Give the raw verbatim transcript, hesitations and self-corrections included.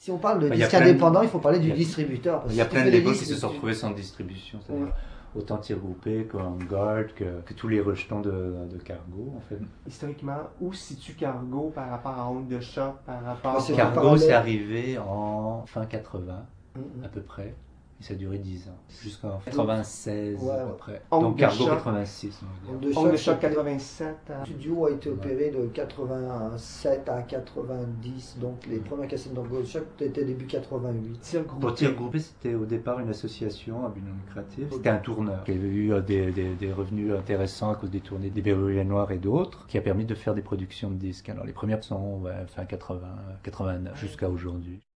Si on parle de Bah, il y a disque plein de- indépendant, il faut parler il du y a- distributeur. parce Il y a que plein si de tu fais les labels qui disques, se sont tu- retrouvés sans distribution, c'est-à-dire Ouais. autant Tir Groupé qu'Angard, que, que tous les rejetons de, de Cargo en fait. Historiquement, où situe Cargo par rapport à Onde de choc, par rapport Mais c'est à... Car- Cargo, parallèle. c'est arrivé en fin quatre-vingts Mhm. à peu près. Et ça a duré dix ans, jusqu'en quatre-vingt-seize Ouais, à peu ouais. près. Onde Donc de Cargo choc. quatre-vingt-six, on va Onde dire. de Onde de choc, choc c'était- quatre-vingt-sept. Le à- studio a été opéré de quatre-vingt-sept à quatre-vingt-dix, donc les premières cassettes d'Onde de choc étaient début quatre-vingt-huit. Tir Groupé. Pour Tir Groupé, c'était au départ une association à but non lucratif. C'était un tourneur qui avait eu euh, des, des- des revenus intéressants à cause des tournées des Berruriers Noirs et d'autres, qui a permis de faire des productions de disques. Alors les premières sont ouais, fin quatre-vingts, quatre-vingt-neuf jusqu'à aujourd'hui.